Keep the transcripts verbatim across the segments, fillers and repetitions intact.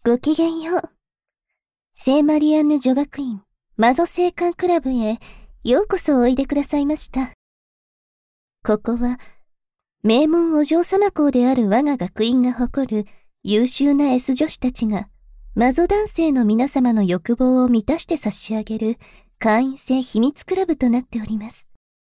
ごきげんよう。聖マリアンヌ女学院マゾ聖館クラブへようこそおいでくださいました。ここは名門お嬢様校である我が学院が誇る優秀な S 女子たちがマゾ男性の皆様の欲望を満たして差し上げる会員制秘密クラブとなっております。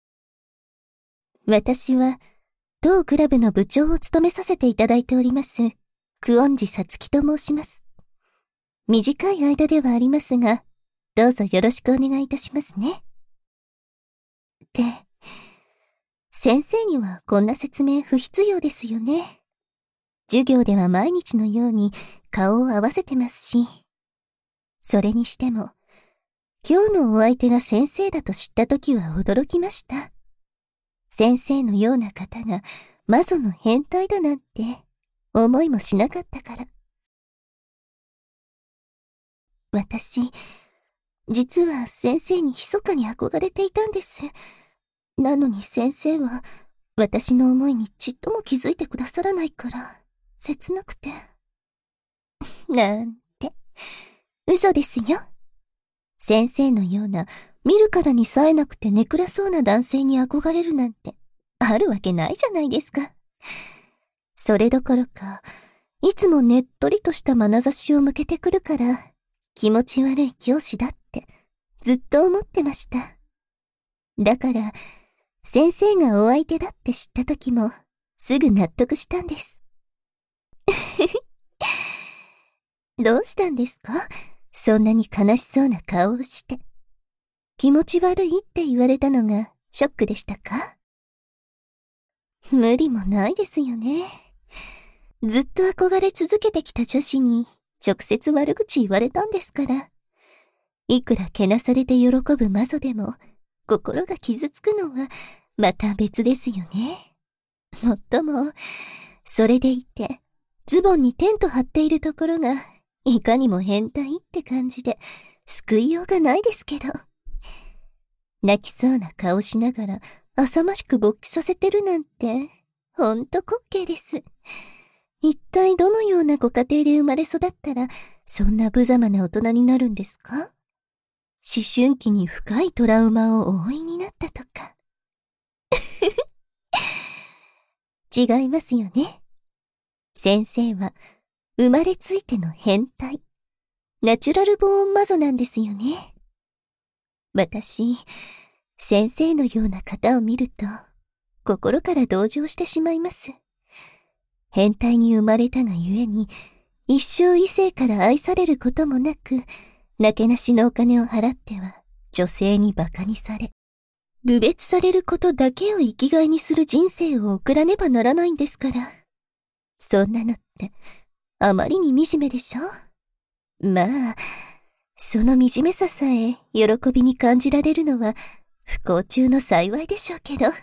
私は当クラブの部長を務めさせていただいております久遠寺さつきと申します。短い間ではありますが、どうぞよろしくお願いいたしますね。で、先生にはこんな説明不必要ですよね。授業では毎日のように顔を合わせてますし。それにしても、今日のお相手が先生だと知ったときは驚きました。先生のような方がマゾの変態だなんて思いもしなかったから。私、実は先生に密かに憧れていたんです。なのに先生は私の思いにちっとも気づいてくださらないから切なくて。なんて、嘘ですよ。先生のような見るからに冴えなくてネクラそうな男性に憧れるなんてあるわけないじゃないですか。それどころか、いつもねっとりとした眼差しを向けてくるから気持ち悪い教師だってずっと思ってました。だから先生がお相手だって知った時もすぐ納得したんです。どうしたんですか？そんなに悲しそうな顔をして。気持ち悪いって言われたのがショックでしたか？無理もないですよね。ずっと憧れ続けてきた女子に直接悪口言われたんですから。いくらけなされて喜ぶマゾでも心が傷つくのはまた別ですよね。もっとも、それでいてズボンにテント張っているところがいかにも変態って感じで救いようがないですけど。泣きそうな顔しながら浅ましく勃起させてるなんてほんと滑稽です。一体どのようなご家庭で生まれ育ったらそんな無様な大人になるんですか？思春期に深いトラウマをお負いになったとか。違いますよね。先生は生まれついての変態、ナチュラルボーンマゾなんですよね。私、先生のような方を見ると心から同情してしまいます。変態に生まれたがゆえに一生異性から愛されることもなく、なけなしのお金を払っては女性に馬鹿にされ、侮蔑されることだけを生きがいにする人生を送らねばならないんですから。そんなのってあまりに惨めでしょ？まあ、その惨めささえ喜びに感じられるのは不幸中の幸いでしょうけど。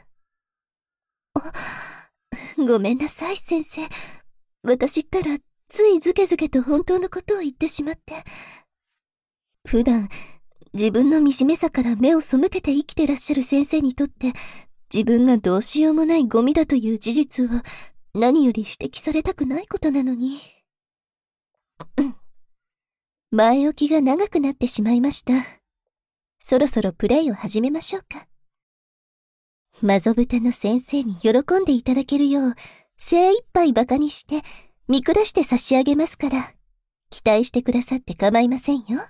ごめんなさい先生。私ったらついズケズケと本当のことを言ってしまって。普段自分の惨めさから目を背けて生きてらっしゃる先生にとって自分がどうしようもないゴミだという事実は何より指摘されたくないことなのに。前置きが長くなってしまいました。そろそろプレイを始めましょうか。マゾブタの先生に喜んでいただけるよう精一杯バカにして見下して差し上げますから、期待してくださって構いませんよ。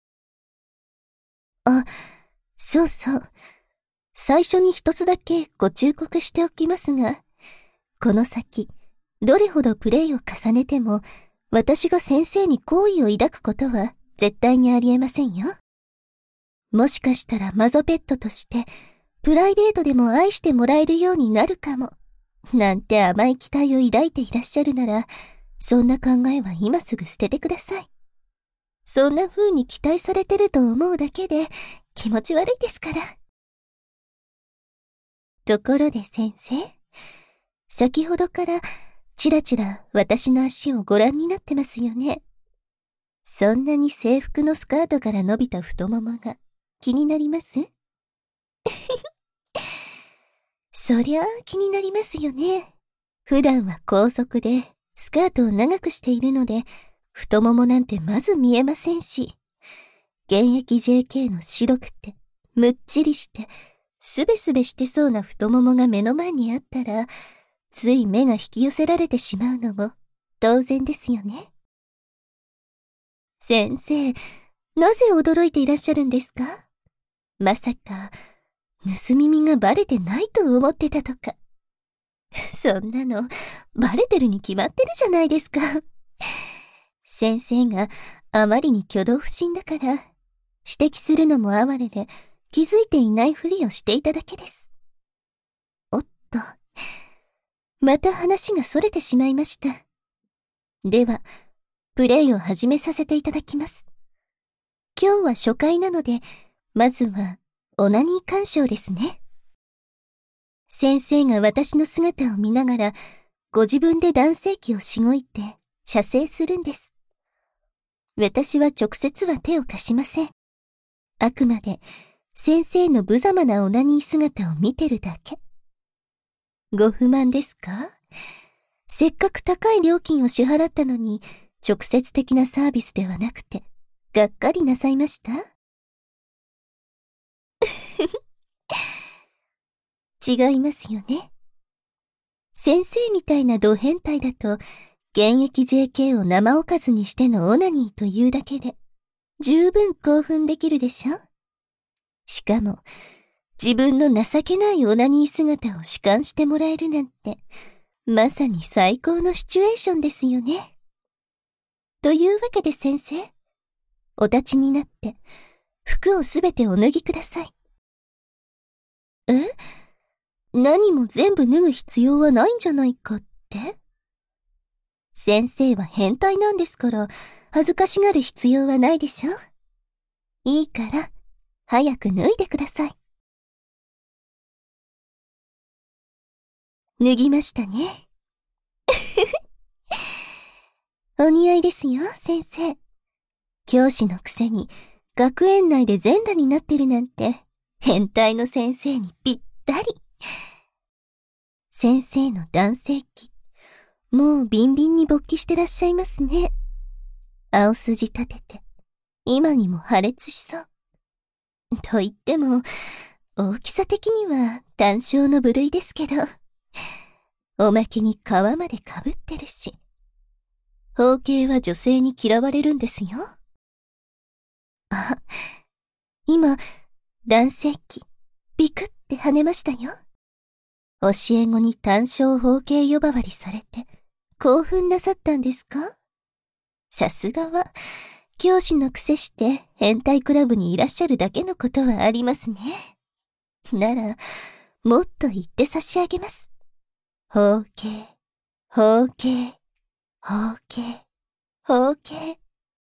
あ、そうそう。最初に一つだけご忠告しておきますが、この先どれほどプレイを重ねても私が先生に好意を抱くことは絶対にありえませんよ。もしかしたらマゾペットとしてプライベートでも愛してもらえるようになるかもなんて甘い期待を抱いていらっしゃるなら、そんな考えは今すぐ捨ててください。そんな風に期待されてると思うだけで気持ち悪いですから。ところで先生、先ほどからちらちら私の足をご覧になってますよね。そんなに制服のスカートから伸びた太ももが気になります？そりゃあ気になりますよね。普段は高速でスカートを長くしているので、 太ももなんてまず見えませんし、現役 ジェーケー の白くて、むっちりして、すべすべしてそうな太ももが目の前にあったら、つい目が引き寄せられてしまうのも当然ですよね。先生、なぜ驚いていらっしゃるんですか？まさか、盗み見がバレてないと思ってたとか。そんなの、バレてるに決まってるじゃないですか。先生があまりに挙動不審だから、指摘するのも哀れで、気づいていないふりをしていただけです。おっと、また話が逸れてしまいました。では、プレイを始めさせていただきます。今日は初回なので、まずは、オナニー鑑賞ですね。先生が私の姿を見ながら、ご自分で男性器をしごいて、射精するんです。私は直接は手を貸しません。あくまで、先生の無様なオナニー姿を見てるだけ。ご不満ですか？せっかく高い料金を支払ったのに、直接的なサービスではなくて、がっかりなさいました？違いますよね。先生みたいなド変態だと、現役 ジェーケー を生おかずにしてのオナニーというだけで、十分興奮できるでしょ？しかも、自分の情けないオナニー姿を弛緩してもらえるなんて、まさに最高のシチュエーションですよね。というわけで先生、お立ちになって、服をすべてお脱ぎください。え？何も全部脱ぐ必要はないんじゃないかって？先生は変態なんですから、恥ずかしがる必要はないでしょ？いいから、早く脱いでください。脱ぎましたね。お似合いですよ、先生。教師のくせに、学園内で全裸になってるなんて、変態の先生にぴったり。先生の男性器、もうビンビンに勃起してらっしゃいますね。青筋立てて、今にも破裂しそう。と言っても、大きさ的には単小の部類ですけど、おまけに皮までかぶってるし、包茎は女性に嫌われるんですよ。あ、今、男性器、ビクって跳ねましたよ。教え子に単小包茎呼ばわりされて、興奮なさったんですか？さすがは、教師のくせして変態クラブにいらっしゃるだけのことはありますね。なら、もっと言って差し上げます。包茎、包茎、包茎、包茎。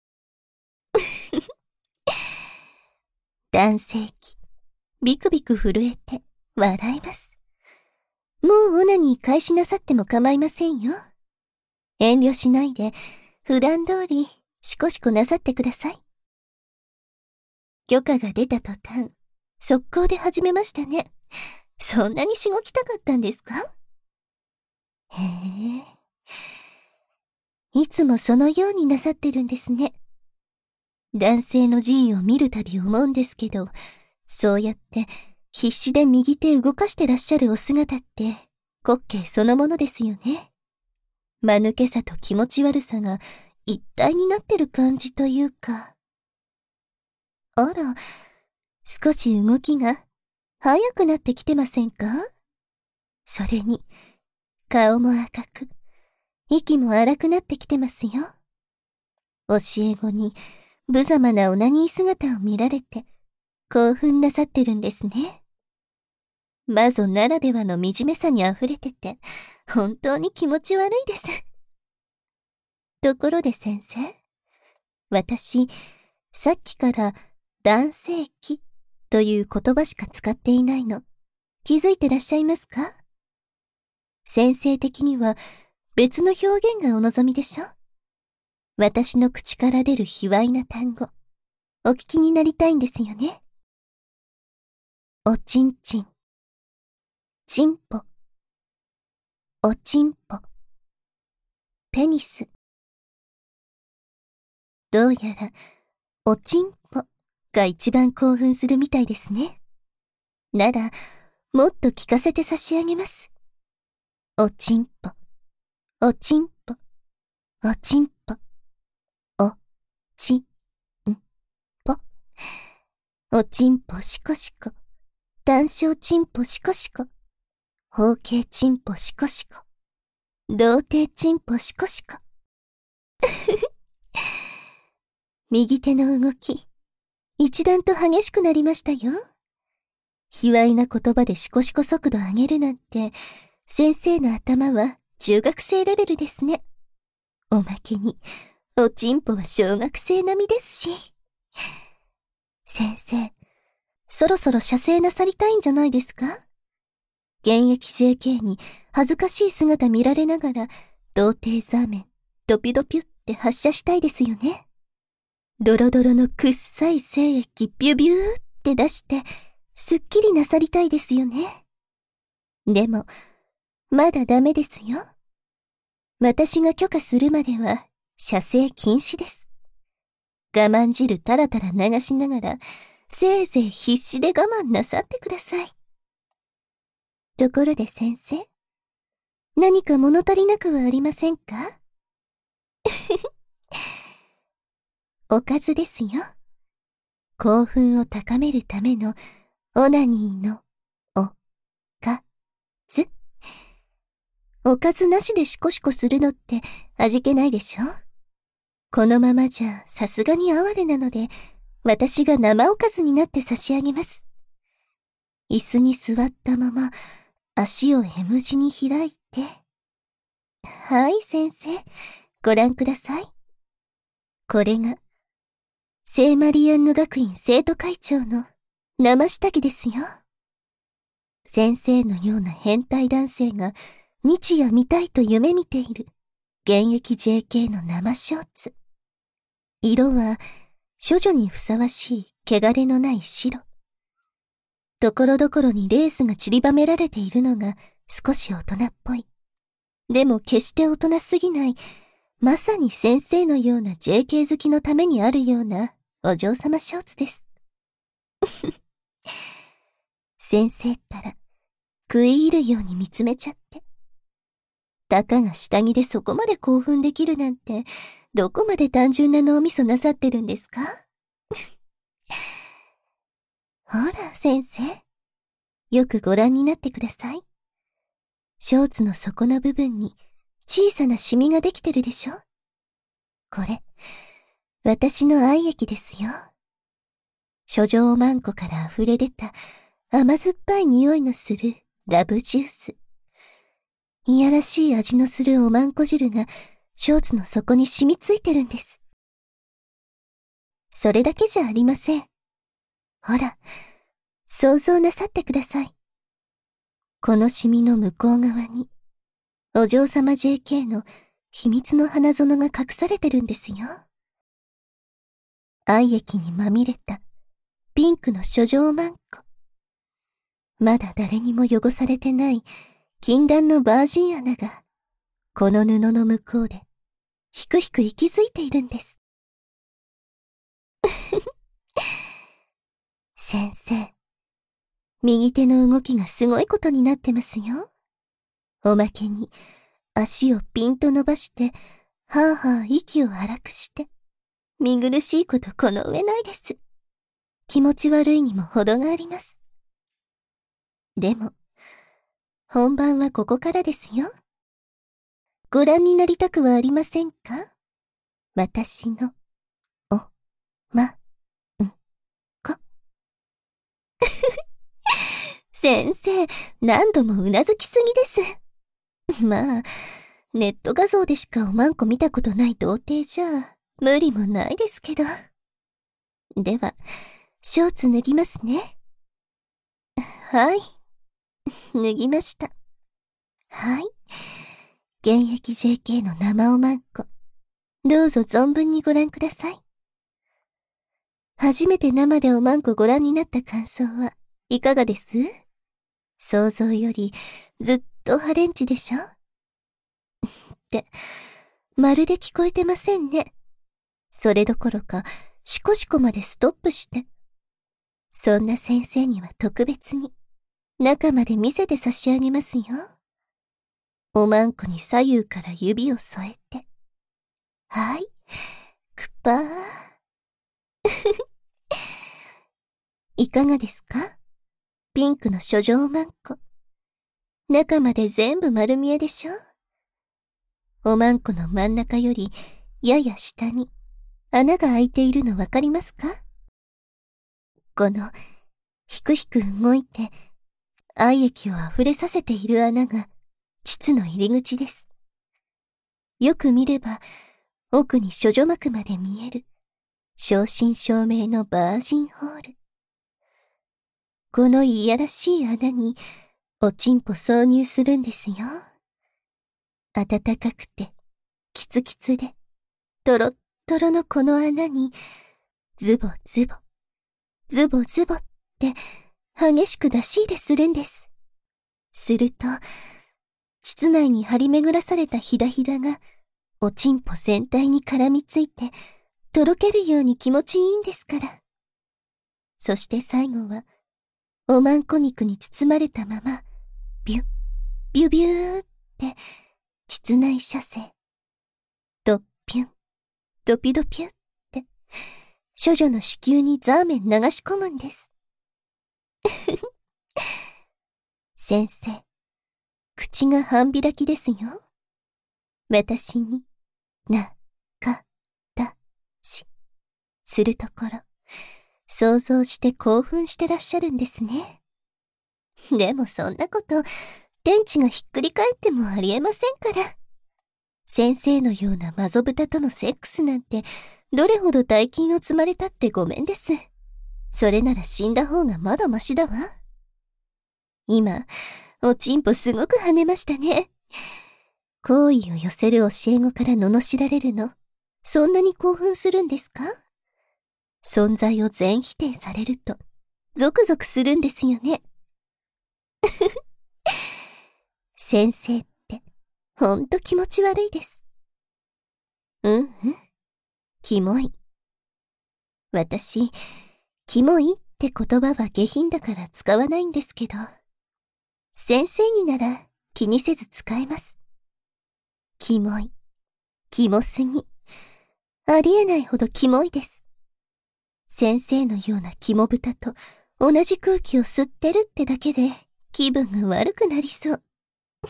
男性器、ビクビク震えて笑います。もうオナニー開始なさっても構いませんよ。遠慮しないで、普段通り、しこしこなさってください。許可が出た途端、速攻で始めましたね。そんなにしごきたかったんですか？へえ。いつもそのようになさってるんですね。男性の寺院を見るたび思うんですけど、そうやって必死で右手動かしてらっしゃるお姿って、滑稽そのものですよね。間抜けさと気持ち悪さが一体になってる感じというか。あら、少し動きが早くなってきてませんか？それに、顔も赤く、息も荒くなってきてますよ。教え子に無様なオナニー姿を見られて、興奮なさってるんですね。魔女ならではの惨めさに溢れてて、本当に気持ち悪いです。ところで先生、私、さっきから男性器という言葉しか使っていないの、気づいてらっしゃいますか？先生的には別の表現がお望みでしょ？私の口から出る卑猥な単語、お聞きになりたいんですよね。おちんちん、ちんぽ、おちんぽ、ペニス、 どうやら、おちんぽが一番興奮するみたいですね。なら、もっと聞かせて差し上げます。おちんぽ、おちんぽ、おちんぽ、お、ち、ん、ぽ。おちんぽしこしこ、単小ちんぽしこしこ、方形ちんぽしこしこ、童貞ちんぽしこしこ。右手の動き、一段と激しくなりましたよ。卑猥な言葉でシコシコ速度上げるなんて、先生の頭は中学生レベルですね。おまけに、おちんぽは小学生並みですし。先生、そろそろ射精なさりたいんじゃないですか？現役 ジェーケー に恥ずかしい姿見られながら、童貞ザーメン、ドピドピュって発射したいですよね。ドロドロのくっさい精液ビュビューって出して、すっきりなさりたいですよね。でも、まだダメですよ。私が許可するまでは、射精禁止です。我慢汁たらたら流しながら、せいぜい必死で我慢なさってください。ところで先生、何か物足りなくはありませんか？おかずですよ。興奮を高めるためのオナニーのおかず。おかずなしでシコシコするのって味気ないでしょ？このままじゃさすがに哀れなので、私が生おかずになって差し上げます。椅子に座ったまま、足を エム 字に開いて。はい、先生。ご覧ください。これが、聖マリアンヌ学院生徒会長の生下着ですよ。先生のような変態男性が日夜見たいと夢見ている現役 ジェーケー の生ショーツ。色は処女にふさわしい汚れのない白。ところどころにレースが散りばめられているのが少し大人っぽい。でも決して大人すぎない、まさに先生のような ジェーケー 好きのためにあるようなお嬢様ショーツです。先生ったら食い入るように見つめちゃって。たかが下着でそこまで興奮できるなんて、どこまで単純な脳みそなさってるんですか？ほら、先生。よくご覧になってください。ショーツの底の部分に小さなシミができてるでしょ？これ、私の愛液ですよ。処女おまんこから溢れ出た甘酸っぱい匂いのするラブジュース。いやらしい味のするおまんこ汁がショーツの底に染みついてるんです。それだけじゃありません。ほら、想像なさってください。このシミの向こう側に、お嬢様 ジェーケー の秘密の花園が隠されてるんですよ。愛液にまみれたピンクの処女おまんこ。まだ誰にも汚されてない禁断のバージン穴が、この布の向こうで、ひくひく息づいているんです。先生、右手の動きがすごいことになってますよ。おまけに、足をピンと伸ばして、はぁはぁ息を荒くして、見苦しいことこの上ないです。気持ち悪いにも程があります。でも、本番はここからですよ。ご覧になりたくはありませんか？私の、お、ま、ん、こ。先生、何度もうなずきすぎです。まあ、ネット画像でしかおまんこ見たことない童貞じゃ、無理もないですけど。では、ショーツ脱ぎますね。はい。脱ぎました。はい。現役 ジェーケー の生おまんこ。どうぞ存分にご覧ください。初めて生でおまんこご覧になった感想はいかがです？想像よりずっとハレンチでしょ？って、まるで聞こえてませんね。 それどころか、シコシコまでストップして。そんな先生には特別に、中まで見せて差し上げますよ。おまんこに左右から指を添えて。はい、くっぱー。いかがですか？ピンクの書状おまんこ。中まで全部丸見えでしょ？おまんこの真ん中よりやや下に穴が開いているのわかりますか？このひくひく動いて愛液を溢れさせている穴が膣の入り口です。よく見れば奥に処女膜まで見える正真正銘のバージンホール。このいやらしい穴におちんぽ挿入するんですよ。暖かくてキツキツでトロットロのこの穴にズボズボズボズボって激しく出し入れするんです。すると膣内に張り巡らされたひだひだがおちんぽ全体に絡みついてとろけるように気持ちいいんですから。そして最後はおまんこ肉に包まれたままビュッビュビューって膣内射精ドッピュンドピドピュって処女の子宮にザーメン流し込むんです。先生、口が半開きですよ。私になかだしするところ想像して興奮してらっしゃるんですね。でもそんなこと天地がひっくり返ってもありえませんから。先生のようなマゾ豚とのセックスなんてどれほど大金を積まれたってごめんです。それなら死んだ方がまだマシだわ。今おちんぽすごく跳ねましたね。好意を寄せる教え子から罵られるのそんなに興奮するんですか？存在を全否定されるとゾクゾクするんですよね。先生ってほんと気持ち悪いです。うんうん、キモい。私、キモいって言葉は下品だから使わないんですけど、先生になら気にせず使えます。キモい、キモすぎ、ありえないほどキモいです。先生のようなキモ豚と同じ空気を吸ってるってだけで気分が悪くなりそう。って、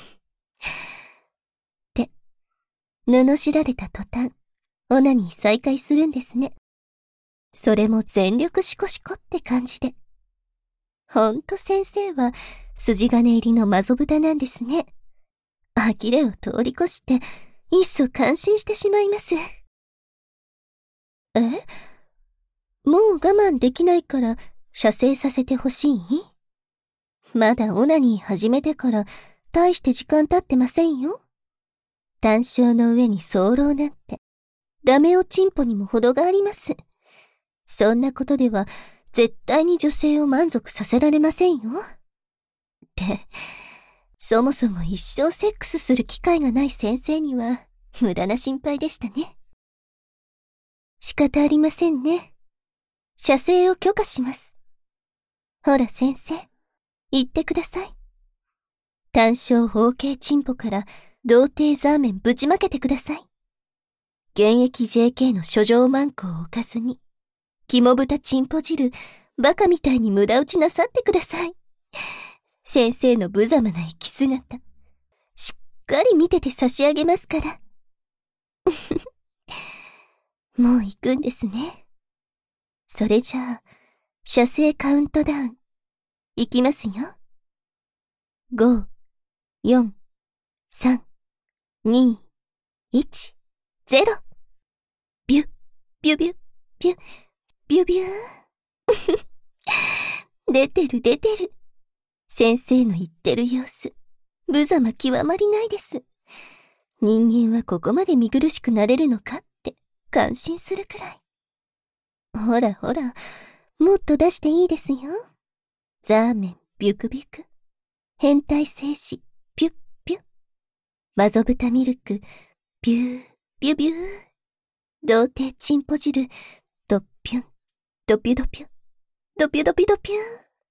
罵られた途端、オナニー再開するんですね。それも全力シコシコって感じで。ほんと先生は筋金入りのマゾ豚なんですね。呆れを通り越していっそ感心してしまいます。え？もう我慢できないから射精させてほしい？まだオナニー始めてから大して時間経ってませんよ。単勝の上に早漏なんてダメおちんぽにも程があります。そんなことでは絶対に女性を満足させられませんよ。って、そもそも一生セックスする機会がない先生には無駄な心配でしたね。仕方ありませんね。射精を許可します。ほら先生、言ってください。単勝包茎チンポから童貞ザーメンぶちまけてください。現役 ジェーケー の書状マンコを置かずに、肝豚チンポ汁、バカみたいに無駄打ちなさってください。先生の無様な生き姿、しっかり見てて差し上げますから。もう行くんですね。それじゃあ、射精カウントダウン、いきますよ。ご、よん、さん、に、いち、ゼロ。ビュッ、ビュビュッ、ビュッ、ビュビュー。出てる出てる。先生の言ってる様子、無様極まりないです。人間はここまで見苦しくなれるのかって感心するくらい。ほらほら、もっと出していいですよ。ザーメン、ビュクビュク。変態精子、ピュッピュッ。マゾ豚ミルク、ビュー、ビュビュー。 童貞チンポ汁、ドッピュン、ドピュドピュ、ドピュドピドピュー。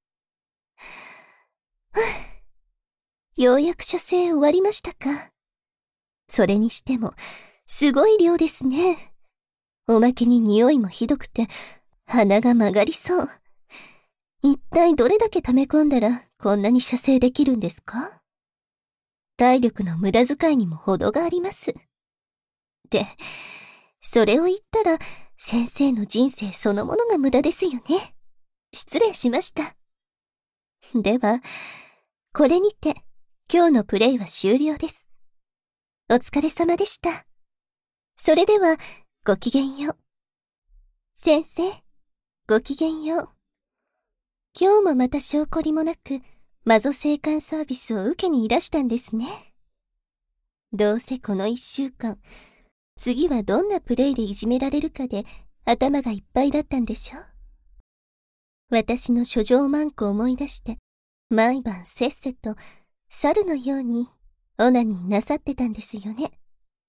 はぁ、ようやく射精終わりましたか。それにしても、すごい量ですね。おまけに匂いもひどくて、鼻が曲がりそう。一体どれだけ溜め込んだら、こんなに射精できるんですか？体力の無駄遣いにも程があります。で、それを言ったら、先生の人生そのものが無駄ですよね。失礼しました。では、これにて、今日のプレイは終了です。お疲れ様でした。それでは、ごきげんよう。先生、ごきげんよう。今日もまた証拠りもなく、マゾ生還サービスを受けにいらしたんですね。どうせこの一週間、次はどんなプレイでいじめられるかで頭がいっぱいだったんでしょう。私の書状マンコを思い出して、毎晩せっせと猿のようにオナニーなさってたんですよね。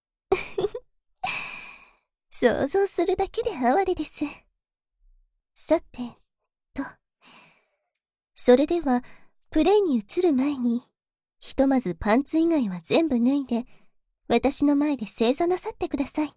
想像するだけで哀れです。さて、と。それでは、プレイに移る前に、ひとまずパンツ以外は全部脱いで、私の前で正座なさってください。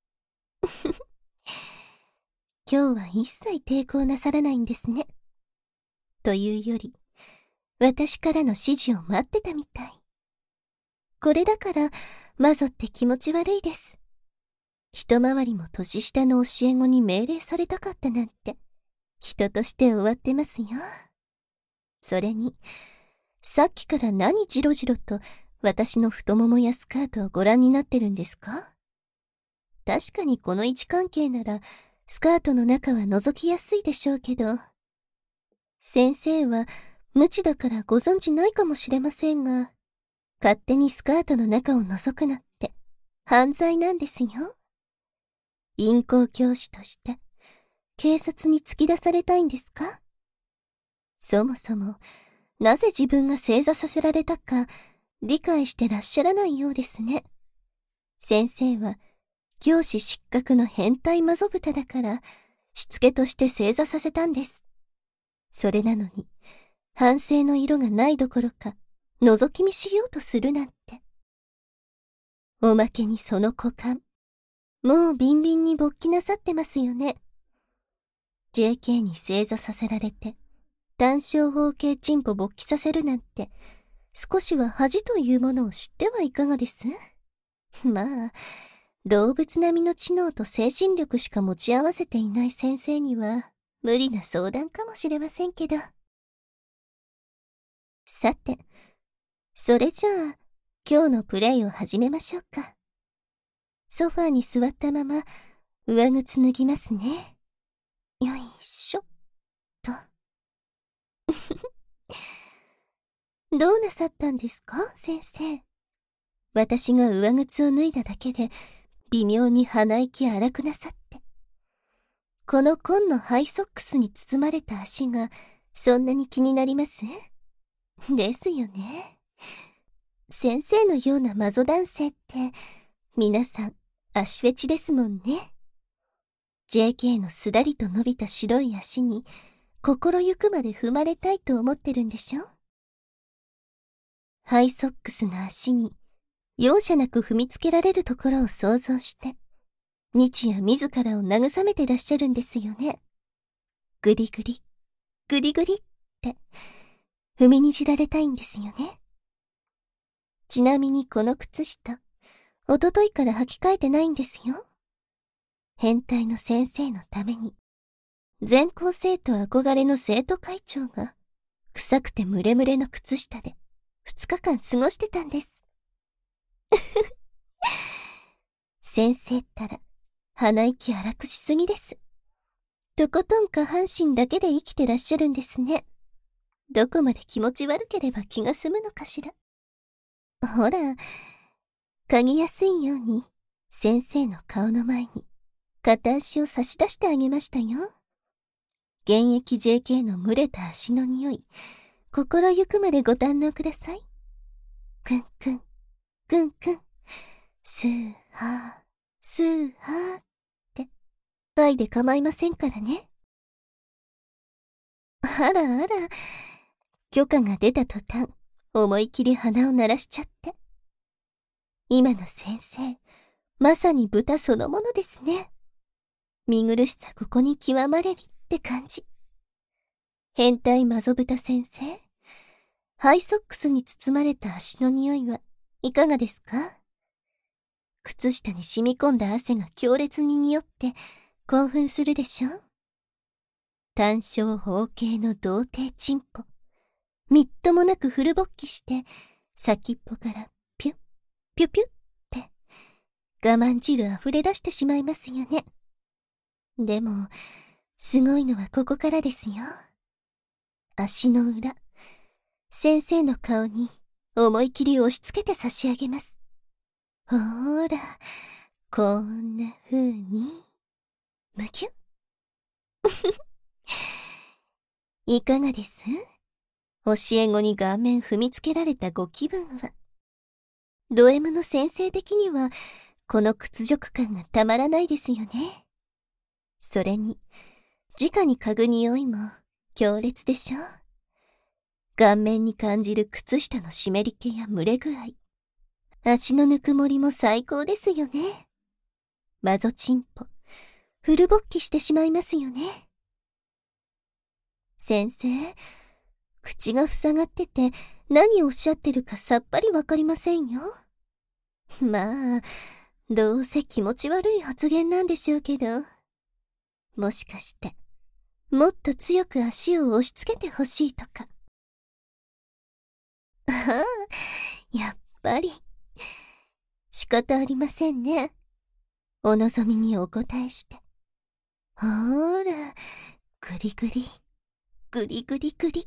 今日は一切抵抗なさらないんですね。というより、私からの指示を待ってたみたい。これだから、マゾって気持ち悪いです。一回りも年下の教え子に命令されたかったなんて、人として終わってますよ。それに、さっきから何じろじろと私の太ももやスカートをご覧になってるんですか？確かにこの位置関係なら、スカートの中は覗きやすいでしょうけど、先生は無知だからご存知ないかもしれませんが、勝手にスカートの中を覗くなって犯罪なんですよ。淫行教師として警察に突き出されたいんですか？そもそもなぜ自分が正座させられたか理解してらっしゃらないようですね。先生は教師失格の変態マゾ豚だからしつけとして正座させたんです。それなのに反省の色がないどころか覗き見しようとするなんて。おまけにその股間、もうビンビンに勃起なさってますよね。ジェーケー に正座させられて、単小方形チンポ勃起させるなんて、少しは恥というものを知ってはいかがです？まあ、動物並みの知能と精神力しか持ち合わせていない先生には、無理な相談かもしれませんけど。さて、それじゃあ、今日のプレイを始めましょうか。ソファーに座ったまま、上靴脱ぎますね。よいしょ、と。どうなさったんですか、先生。私が上靴を脱いだだけで、微妙に鼻息荒くなさって。この紺のハイソックスに包まれた足が、そんなに気になります？ですよね。先生のようなマゾ男性って、皆さん、足フェチですもんね。ジェーケー のすらりと伸びた白い足に、心ゆくまで踏まれたいと思ってるんでしょ？ハイソックスの足に、容赦なく踏みつけられるところを想像して、日夜自らを慰めてらっしゃるんですよね。ぐりぐり、ぐりぐりって、踏みにじられたいんですよね。ちなみにこの靴下、おとといから履き替えてないんですよ。変態の先生のために、全校生徒憧れの生徒会長が、臭くてムレムレの靴下で、二日間過ごしてたんです。先生ったら、鼻息荒くしすぎです。とことん下半身だけで生きてらっしゃるんですね。どこまで気持ち悪ければ気が済むのかしら。ほら、嗅ぎやすいように、先生の顔の前に、片足を差し出してあげましたよ。現役 ジェーケー の蒸れた足の匂い、心ゆくまでご堪能ください。くんくん、くんくん、スーハー、スーハー。 回で構いませんからね。あらあら、許可が出た途端、思い切り鼻を鳴らしちゃって。今の先生、まさに豚そのものですね。見苦しさここに極まれりって感じ。変態マゾ豚先生、ハイソックスに包まれた足の匂いはいかがですか？靴下に染み込んだ汗が強烈に匂って興奮するでしょ？単小方形の童貞チンポ、みっともなくフル勃起して先っぽからピュッピュピュッって我慢汁あふれ出してしまいますよね。でもすごいのはここからですよ。足の裏、先生の顔に思い切り押し付けて差し上げます。ほーら、こんな風にむきゅっいかがです？教え子に顔面踏みつけられたご気分は。ド M の先生的にはこの屈辱感がたまらないですよね。それに直に嗅ぐ匂いも強烈でしょう。顔面に感じる靴下の湿り気や蒸れ具合、足のぬくもりも最高ですよね。マゾチンポ、フル勃起してしまいますよね。先生、口が塞がってて何をおっしゃってるかさっぱりわかりませんよ。まあ、どうせ気持ち悪い発言なんでしょうけど。もしかして、もっと強く足を押し付けてほしいとか。ああ、やっぱり。仕方ありませんね。お望みにお答えして。ほーら、ぐりぐり、ぐりぐりぐり。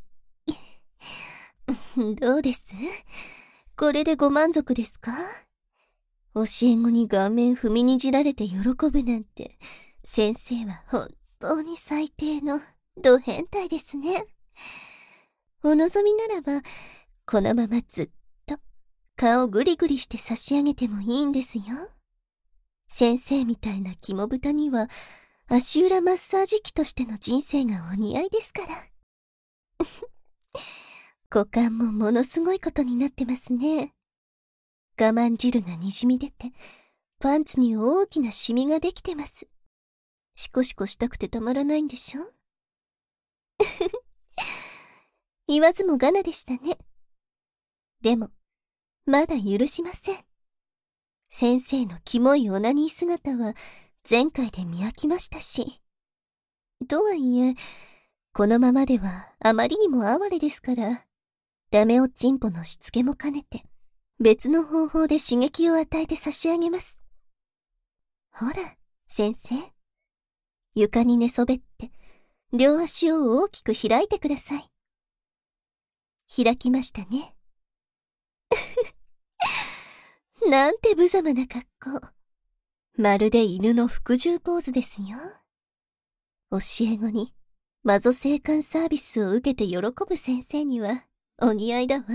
どうです？これでご満足ですか？教え子に顔面踏みにじられて喜ぶなんて、先生は本当に最低のド変態ですね。お望みならば、このままずっと顔ぐりぐりして差し上げてもいいんですよ。先生みたいな肝豚には足裏マッサージ機としての人生がお似合いですから。股間もものすごいことになってますね。我慢汁がにじみ出て、パンツに大きなシミができてます。シコシコしたくてたまらないんでしょ？言わずもがなでしたね。でも、まだ許しません。先生のキモいオナニー姿は前回で見飽きましたし。とはいえ、このままではあまりにも哀れですから、ダメおちんぽのしつけも兼ねて、別の方法で刺激を与えて差し上げます。ほら、先生。床に寝そべって、両足を大きく開いてください。開きましたね。なんて無様な格好。まるで犬の服従ポーズですよ。教え子に、マゾ性感サービスを受けて喜ぶ先生には、お似合いだわ。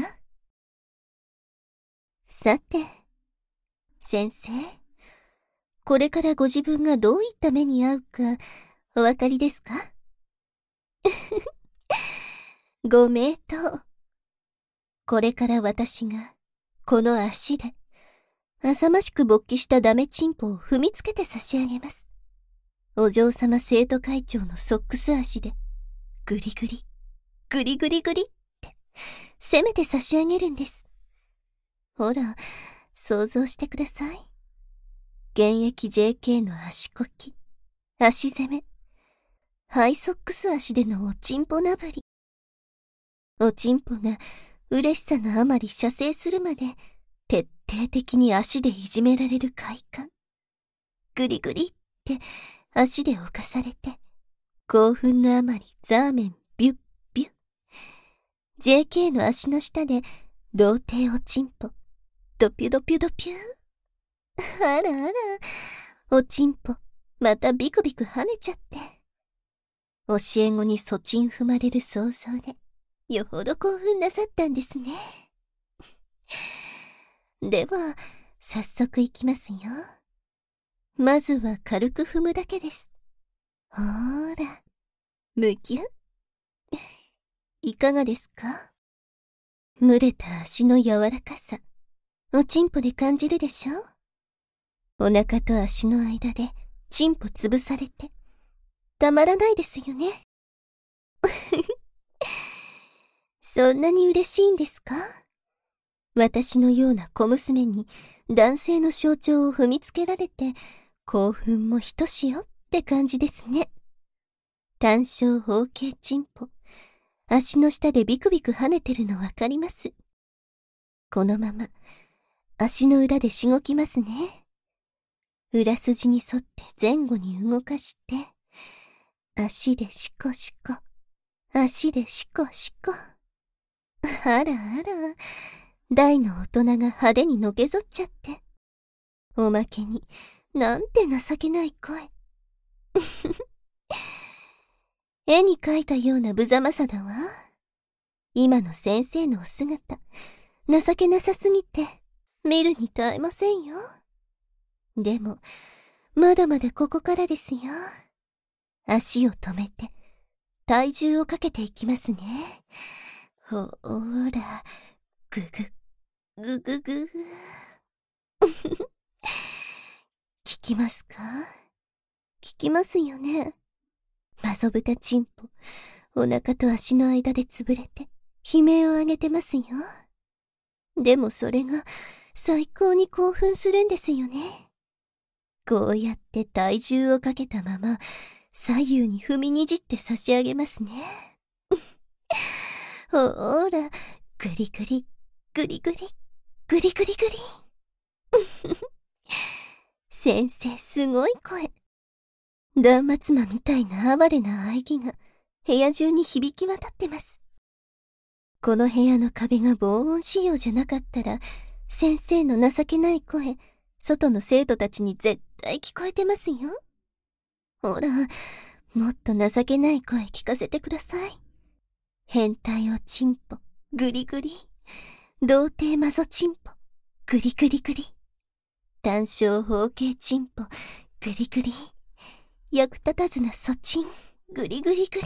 さて、先生、これからご自分がどういった目に遭うか、お分かりですか？ご名答。これから私が、この足で、浅ましく勃起したダメチンポを踏みつけて差し上げます。お嬢様生徒会長のソックス足で、ぐりぐり、ぐりぐりぐりって、攻めて差し上げるんです。ほら、想像してください。現役 ジェーケー の足こき、足攻め、ハイソックス足でのおちんぽなぶり。おちんぽが嬉しさのあまり射精するまで、徹底的に足でいじめられる快感。ぐりぐりって足で侵されて、興奮のあまりザーメンビュッビュッ。ジェーケー の足の下で童貞おちんぽ、ドピュドピュドピュー。あらあら、おちんぽ、またビクビク跳ねちゃって。教え子にそちん踏まれる想像で、よほど興奮なさったんですね。では、早速いきますよ。まずは軽く踏むだけです。 ほーら、むきゅいかがですか？蒸れた足の柔らかさ、おちんぽで感じるでしょ？お腹と足の間でちんぽ潰されて、たまらないですよね。そんなに嬉しいんですか？私のような小娘に男性の象徴を踏みつけられて、興奮もひとしおって感じですね。単小方形ちんぽ、足の下でビクビク跳ねてるのわかります。このまま、足の裏でしごきますね。裏筋に沿って前後に動かして、足でシコシコ、足でシコシコ。あらあら、大の大人が派手にのけぞっちゃって。おまけに、なんて情けない声。絵に描いたような無様さだわ。今の先生のお姿、情けなさすぎて、見るに耐えませんよ。でも、まだまだここからですよ。足を止めて、体重をかけていきますね。ほーら、ぐぐ、ぐぐぐ。聞きますか？聞きますよね。マゾブタチンポ、お腹と足の間で潰れて、悲鳴を上げてますよ。でもそれが、最高に興奮するんですよね。こうやって体重をかけたまま、左右に踏みにじって差し上げますね。ほーら、ぐりぐり、ぐりぐり、ぐりぐりぐり。先生、すごい声。断末魔みたいな哀れな喘ぎが部屋中に響き渡ってます。この部屋の壁が防音仕様じゃなかったら、先生の情けない声、外の生徒たちに絶対聞こえてますよ。ほら、もっと情けない声聞かせてください。変態おちんぽ、ぐりぐり。童貞マゾちんぽ、ぐりぐりぐり。単小方形ちんぽ、ぐりぐり。役立たずなそちん、ぐりぐりぐり。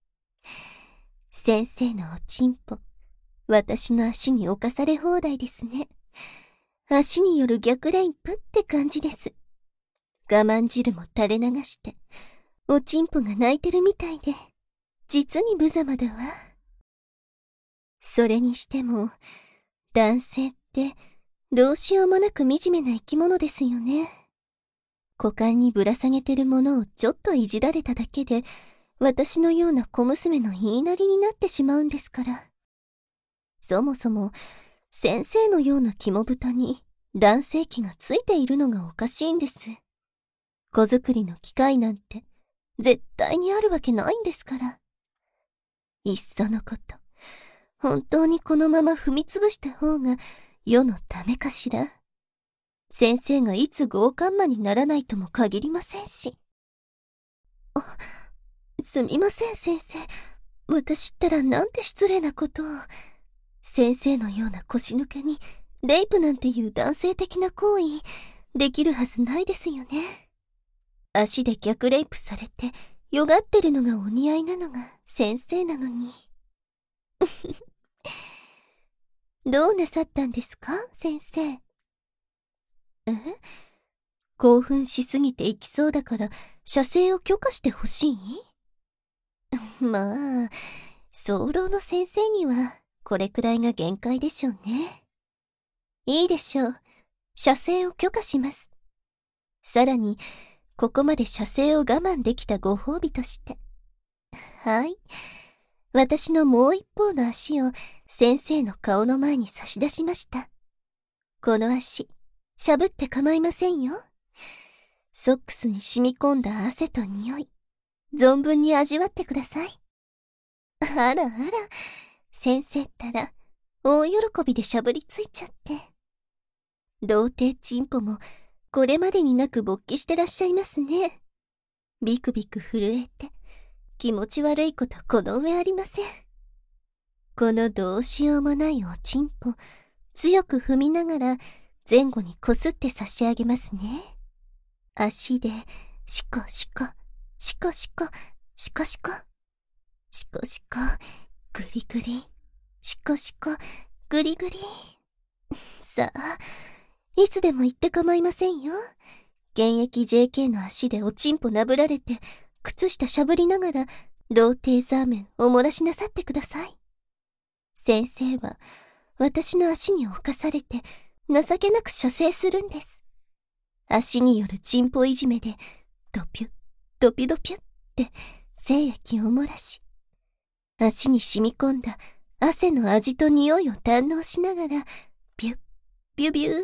先生のおちんぽ、私の足に侵され放題ですね。足による逆レイプって感じです。我慢汁も垂れ流して、おちんぽが泣いてるみたいで、実に無様だわ。それにしても、男性ってどうしようもなく惨めな生き物ですよね。股間にぶら下げてるものをちょっといじられただけで、私のような小娘の言いなりになってしまうんですから。そもそも、先生のような肝豚に男性器がついているのがおかしいんです。子作りの機会なんて絶対にあるわけないんですから。いっそのこと、本当にこのまま踏みつぶした方が世のためかしら。先生がいつ強姦魔にならないとも限りませんし。あ、すみません先生。私ったらなんて失礼なことを。先生のような腰抜けにレイプなんていう男性的な行為できるはずないですよね。足で逆レイプされてよがってるのがお似合いなのが先生なのに。どうなさったんですか先生。え？興奮しすぎていきそうだから射精を許可してほしい？まあ、早漏の先生にはこれくらいが限界でしょうね。いいでしょう。射精を許可します。さらに、ここまで射精を我慢できたご褒美として。はい。私のもう一方の足を先生の顔の前に差し出しました。この足、しゃぶって構いませんよ。ソックスに染み込んだ汗と匂い、存分に味わってください。あらあら、先生ったら、大喜びでしゃぶりついちゃって。童貞チンポも、これまでになく勃起してらっしゃいますね。ビクビク震えて、気持ち悪いことこの上ありません。このどうしようもないおちんぽ、強く踏みながら、前後にこすって差し上げますね。足で、シコシコ、 シコシコ、シコシコ。シコシコ、グリグリ。シコシコ、グリグリ。さあ、いつでも言って構いませんよ。現役 ジェーケー の足でおちんぽなぶられて、靴下しゃぶりながら、ローテーザーメンお漏らしなさってください。先生は、私の足に侵されて、情けなく射精するんです。足によるチンポいじめで、ドピュッ、ドピュドピュッって、精液を漏らし、足に染み込んだ汗の味と匂いを堪能しながら、ビュッ、ビュビューって、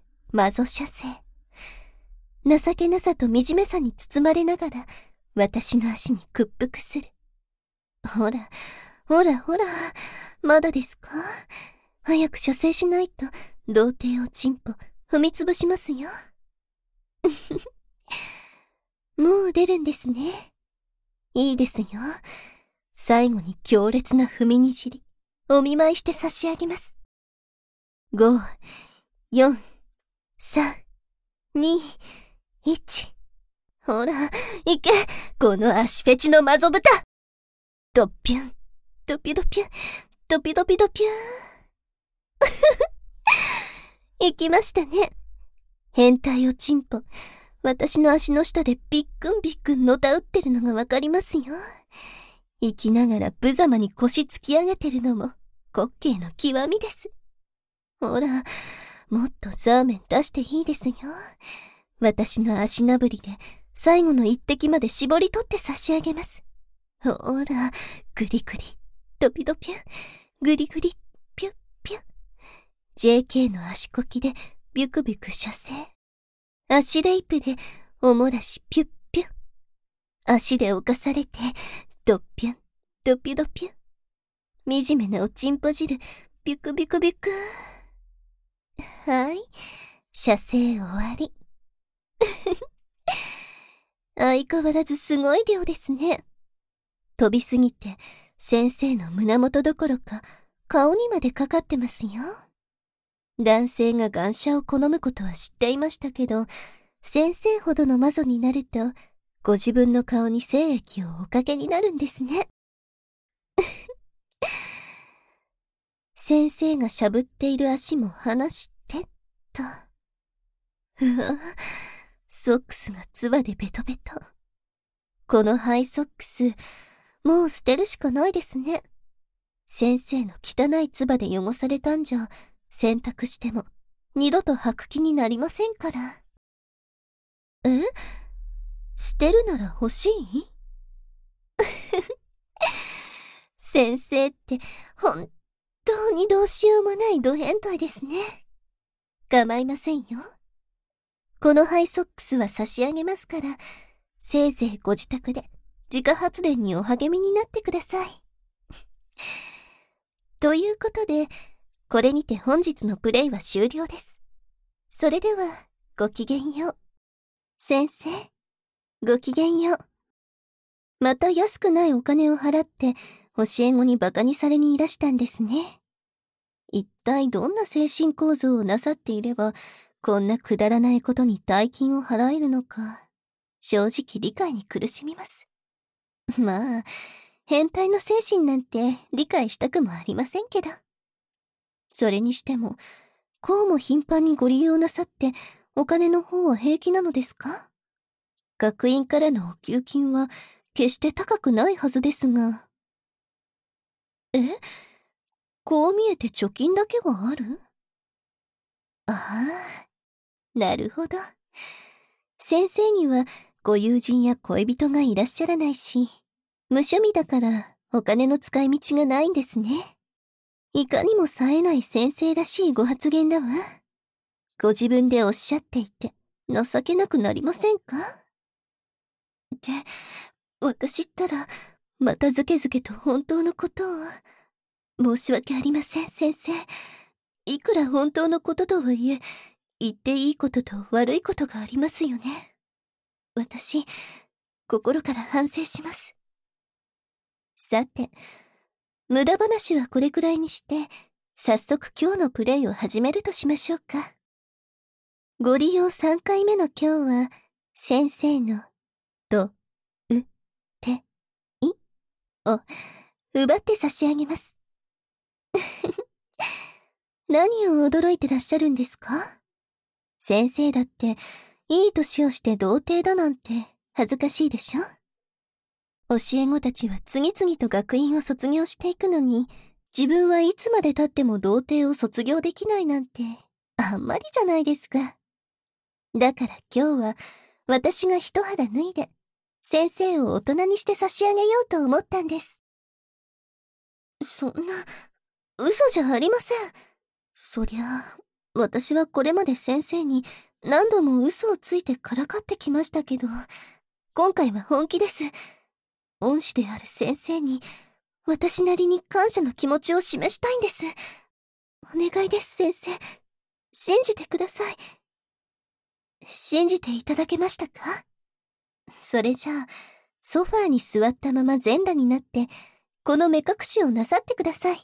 マゾ射精。情けなさと惨めさに包まれながら、私の足に屈服する。ほら、ほらほら、まだですか？早く射精しないと、童貞おちんぽ、踏みつぶしますよ。もう出るんですね。いいですよ。最後に強烈な踏みにじり、お見舞いして差し上げます。ご、よん、さん、に、いち。ほら、いけ、この足フェチのマゾ豚。ドッピュン、ドピュドピュン、ドピドピドピューン。行きましたね。変態おちんぽ、私の足の下でビックンビックンのたうってるのがわかりますよ。生きながら無様に腰突き上げてるのも滑稽の極みです。ほら、もっとザーメン出していいですよ。私の足なぶりで最後の一滴まで絞り取って差し上げます。ほら、グリグリ、ドピドピュン、グリグリ、ピュッピュン。ジェーケー の足こきでビュクビュク射精。足レイプでおもらしピュッピュン。足で侵されてドッピュン、ドピュドピュン。惨めなおちんぽ汁、ビュクビュクビュク。はい、射精終わり。相変わらずすごい量ですね。飛びすぎて先生の胸元どころか顔にまでかかってますよ。男性がガンシャを好むことは知っていましたけど、先生ほどのマゾになるとご自分の顔に精液をおかけになるんですね。先生がしゃぶっている足も離してっと。うわ、ソックスがツバでベトベト。このハイソックス、もう捨てるしかないですね。先生の汚いツバで汚されたんじゃ、洗濯しても二度と履く気になりませんから。え？捨てるなら欲しい？先生って本当にどうしようもないド変態ですね。構いませんよ。このハイソックスは差し上げますから、せいぜいご自宅で自家発電にお励みになってください。ということで、これにて本日のプレイは終了です。それでは、ごきげんよう。先生、ごきげんよう。また安くないお金を払って、教え子に馬鹿にされにいらしたんですね。一体どんな精神構造をなさっていれば、こんなくだらないことに大金を払えるのか、正直理解に苦しみます。まあ、変態の精神なんて理解したくもありませんけど。それにしても、こうも頻繁にご利用なさって、お金の方は平気なのですか？学院からのお給金は決して高くないはずですが。え？こう見えて貯金だけはある？ああ、なるほど。先生にはご友人や恋人がいらっしゃらないし、無趣味だからお金の使い道がないんですね。いかにも冴えない先生らしいご発言だわ。ご自分でおっしゃっていて情けなくなりませんか？で、私ったらまたずけずけと本当のことを。申し訳ありません、先生。いくら本当のこととはいえ、言っていいことと悪いことがありますよね。私、心から反省します。さて、無駄話はこれくらいにして、早速今日のプレイを始めるとしましょうか。ご利用さんかいめの今日は、先生のドお、奪って差し上げます。何を驚いてらっしゃるんですか？先生だって、いい年をして童貞だなんて恥ずかしいでしょ？教え子たちは次々と学院を卒業していくのに、自分はいつまで経っても童貞を卒業できないなんて、あんまりじゃないですか。だから今日は、私が一肌脱いで、先生を大人にして差し上げようと思ったんです。そんな、嘘じゃありません。そりゃあ、私はこれまで先生に何度も嘘をついてからかってきましたけど、今回は本気です。恩師である先生に、私なりに感謝の気持ちを示したいんです。お願いです、先生。信じてください。信じていただけましたか？それじゃあ、ソファーに座ったまま全裸になって、この目隠しをなさってください。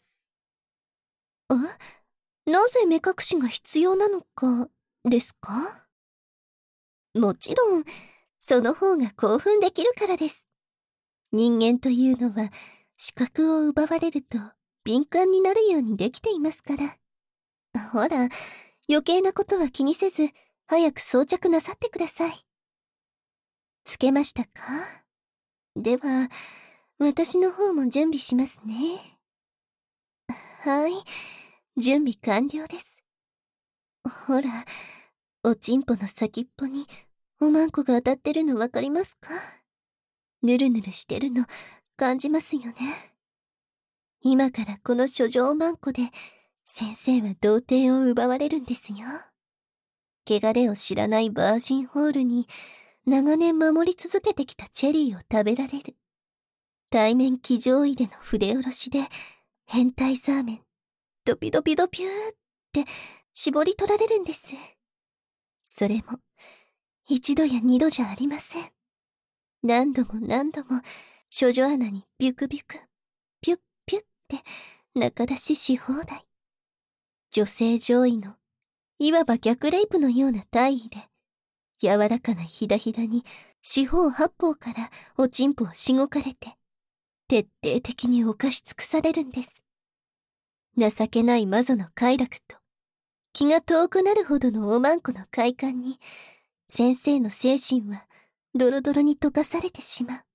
え？なぜ目隠しが必要なのか、ですか？もちろん、その方が興奮できるからです。人間というのは、視覚を奪われると敏感になるようにできていますから。ほら、余計なことは気にせず、早く装着なさってください。つけましたか？では、私の方も準備しますね。はい、準備完了です。ほら、おちんぽの先っぽにおまんこが当たってるのわかりますか？ぬるぬるしてるの感じますよね。今からこの書状まんこで先生は童貞を奪われるんですよ。汚れを知らないバージンホールに長年守り続けてきたチェリーを食べられる。対面騎乗位での筆下ろしで変態ザーメンドピドピドピューって絞り取られるんです。それも一度や二度じゃありません。何度も何度も処女穴にビュクビュクピュッピュッって中出しし放題。女性上位のいわば逆レイプのような体位で柔らかなひだひだに四方八方からおちんぽをしごかれて徹底的に犯し尽くされるんです。情けない魔女の快楽と気が遠くなるほどのおまんこの快感に先生の精神はドロドロに溶かされてしまう。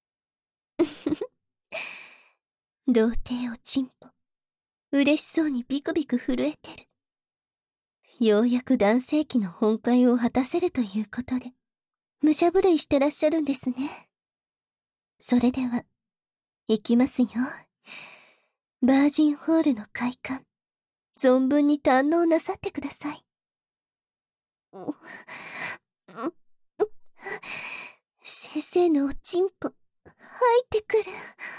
童貞おちんぽ嬉しそうにビクビク震えてる。ようやく男性器の本懐を果たせるということで武者震いしてらっしゃるんですね。それでは行きますよ。バージンホールの快感存分に堪能なさってください。先生のおちんぽ入ってくる。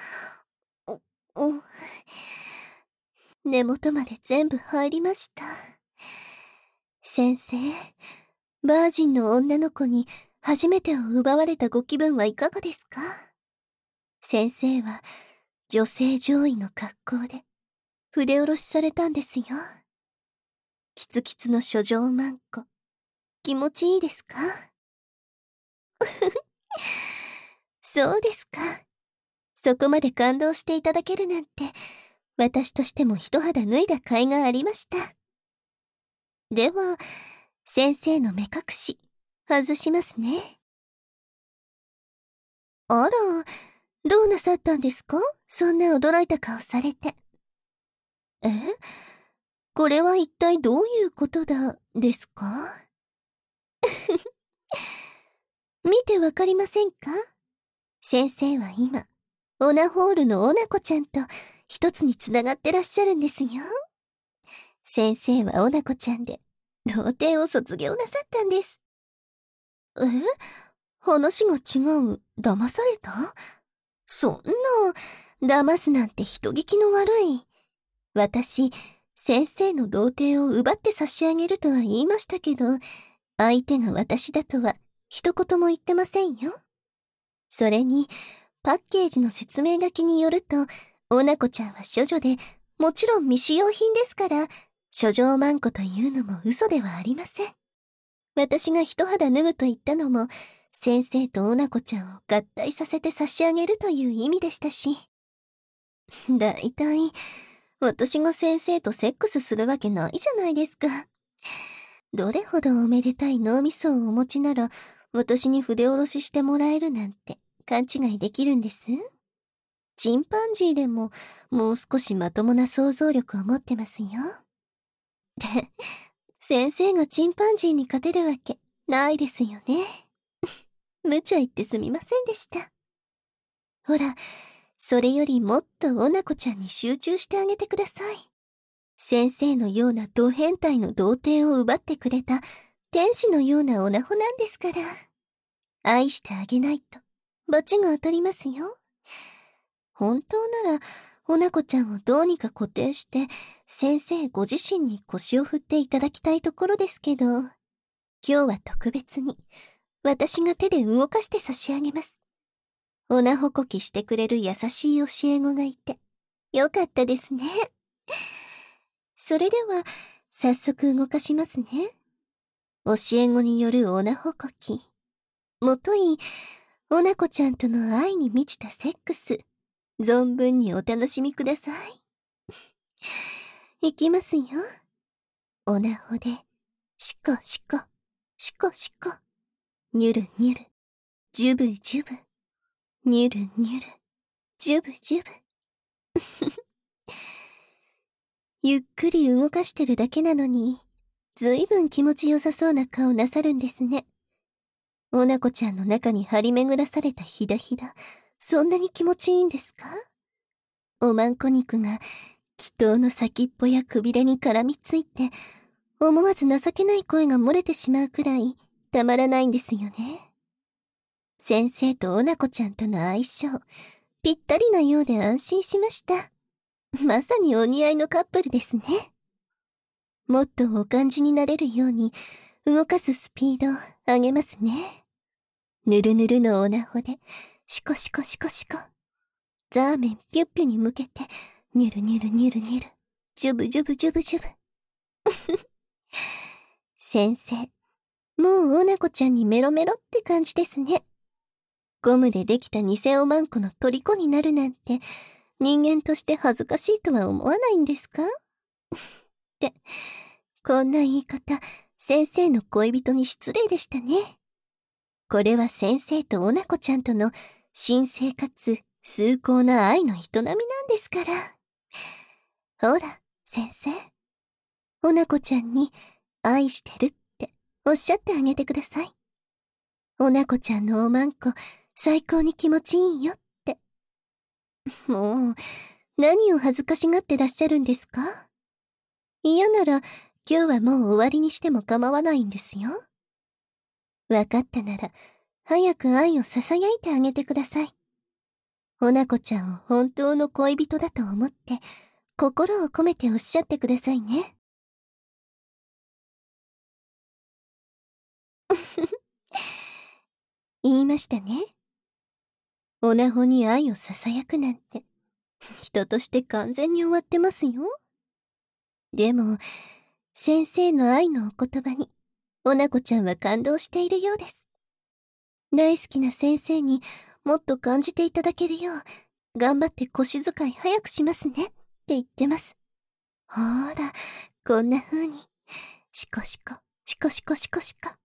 根元まで全部入りました。先生、バージンの女の子に初めてを奪われたご気分はいかがですか？先生は女性上位の格好で筆下ろしされたんですよ。キツキツの書状まんこ気持ちいいですか？そうですか。そこまで感動していただけるなんて私としても一肌脱いだ甲斐がありました。では先生の目隠し外しますね。あら、どうなさったんですか？そんな驚いた顔されて。え？これは一体どういうことだですか？見てわかりませんか？先生は今オナホールのオナコちゃんと一つにつながってらっしゃるんですよ。先生はオナコちゃんで童貞を卒業なさったんです。え？話が違う。騙された？そんな、騙すなんて人聞きの悪い。私、先生の童貞を奪って差し上げるとは言いましたけど、相手が私だとは一言も言ってませんよ。それに、パッケージの説明書きによると、おなこちゃんは処女で、もちろん未使用品ですから、処女まんこというのも嘘ではありません。私が一肌脱ぐと言ったのも、先生とおなこちゃんを合体させて差し上げるという意味でしたし。 だいたい、私が先生とセックスするわけないじゃないですか。どれほどおめでたい脳みそをお持ちなら、私に筆下ろししてもらえるなんて勘違いできるんです。チンパンジーでももう少しまともな想像力を持ってますよ。で、先生がチンパンジーに勝てるわけないですよね。無茶言ってすみませんでした。ほら、それよりもっとおなこちゃんに集中してあげてください。先生のようなド変態の童貞を奪ってくれた天使のようなオナホなんですから。愛してあげないと罰が当たりますよ。本当なら、おなこちゃんをどうにか固定して、先生ご自身に腰を振っていただきたいところですけど、今日は特別に、私が手で動かして差し上げます。おなほこきしてくれる優しい教え子がいて、よかったですね。それでは、早速動かしますね。教え子によるおなほこき。もとい、おなこちゃんとの愛に満ちたセックス。存分にお楽しみください。いきますよ。おなほで、しこしこ、しこしこ。にゅるにゅる、じゅぶじゅぶ。にゅるにゅる、じゅぶじゅぶ。ゆっくり動かしてるだけなのに、ずいぶん気持ちよさそうな顔なさるんですね。おなこちゃんの中に張り巡らされたひだひだ、そんなに気持ちいいんですか？おまんこ肉が、気筒の先っぽやくびれに絡みついて、思わず情けない声が漏れてしまうくらい、たまらないんですよね。先生とおなこちゃんとの相性、ぴったりなようで安心しました。まさにお似合いのカップルですね。もっとお感じになれるように、動かすスピード上げますね。ぬるぬるのおなほで、シコシコシコシコ。ザーメンピュッピュに向けて、ニュルニュルニュルニュル、ジュブジュブジュブジュブ。先生、もうおなこちゃんにメロメロって感じですね。ゴムでできた偽おまんこの虜になるなんて、人間として恥ずかしいとは思わないんですか？って、こんな言い方、先生の恋人に失礼でしたね。これは先生とおなこちゃんとの神聖かつ崇高な愛の営みなんですから。ほら、先生。おなこちゃんに愛してるっておっしゃってあげてください。おなこちゃんのおまんこ最高に気持ちいいよって。もう、何を恥ずかしがってらっしゃるんですか？嫌なら今日はもう終わりにしても構わないんですよ。わかったなら、早く愛を囁いてあげてください。おなこちゃんを本当の恋人だと思って、心を込めておっしゃってくださいね。言いましたね。おなほに愛を囁くなんて、人として完全に終わってますよ。でも、先生の愛のお言葉に、おなこちゃんは感動しているようです。大好きな先生にもっと感じていただけるよう、頑張って腰使い早くしますねって言ってます。ほーら、こんな風に、シコシコ、シコシコシコシコ。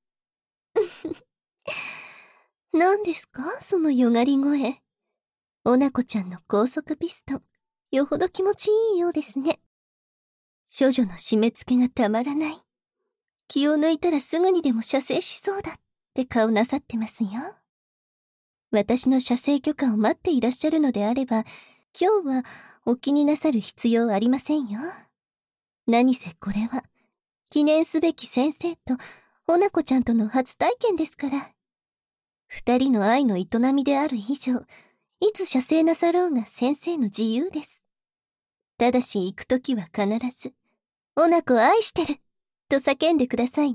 何ですかそのよがり声。おなこちゃんの高速ピストン、よほど気持ちいいようですね。処女の締め付けがたまらない。気を抜いたらすぐにでも射精しそうだって顔なさってますよ。私の射精許可を待っていらっしゃるのであれば、今日はお気になさる必要ありませんよ。何せこれは、記念すべき先生とおなこちゃんとの初体験ですから。二人の愛の営みである以上、いつ射精なさろうが先生の自由です。ただし行くときは必ず、おなこ愛してると叫んでくださいね。